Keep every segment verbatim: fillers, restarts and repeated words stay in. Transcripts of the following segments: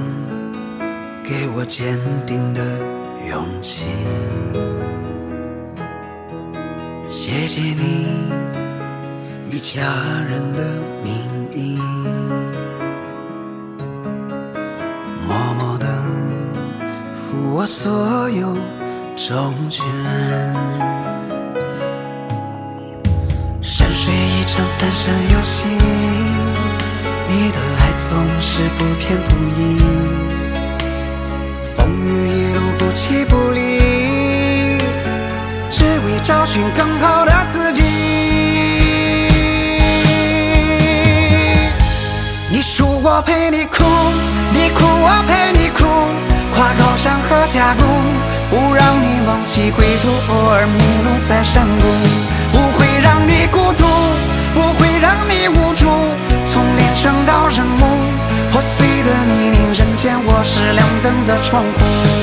给我坚定的勇气。谢谢你以家人的名义，默默地负我所有重权。山水一场三生有幸，你的爱总是不偏不倚，风雨一路不弃不离，只为找寻更好的自己。你输我陪你哭，你哭我陪你哭，跨高山和峡谷，不让你忘记归途，偶尔迷路在山谷，不会让你孤独，不会让你无助，从连城到人物，破碎的泥泞人间，我是亮灯的窗户。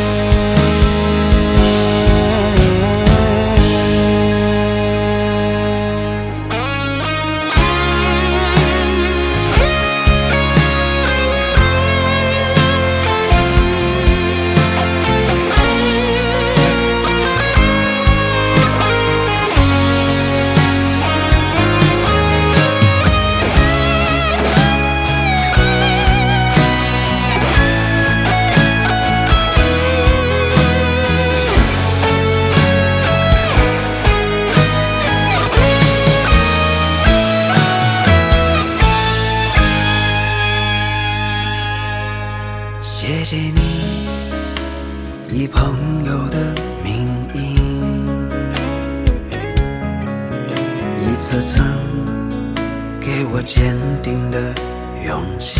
谢谢你以朋友的名义，一次次给我坚定的勇气。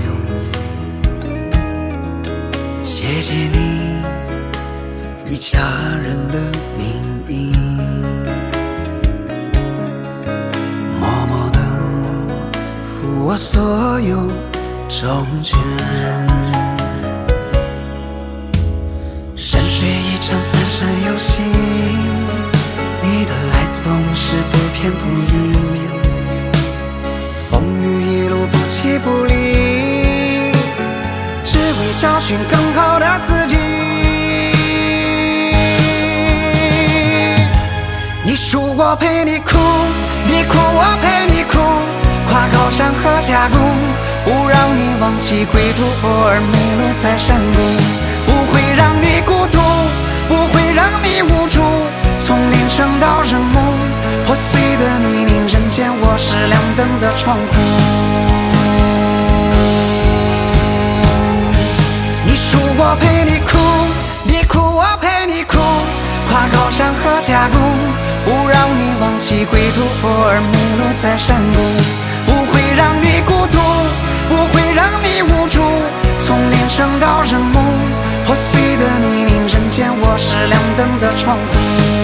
谢谢你以家人的名义，默默地负我所有重权。山水一场三生有幸，你的爱总是不偏不倚，风雨一路不弃不离，只为找寻更好的自己。你输我陪你哭，你哭我陪你哭，跨高山和峡谷，不让你忘记归途，偶尔迷路在山谷，不会让你孤独，不会让你无助，从连城到人物，破碎的泥泞人间，我是亮灯的窗户。你输我陪你哭，你哭我陪你哭，跨高山和峡谷，不让你忘记归途，偶尔迷路在山谷，不会让你孤独，不会让你无助，从连城到人物，破碎的泥泞人间，我是亮灯的窗户。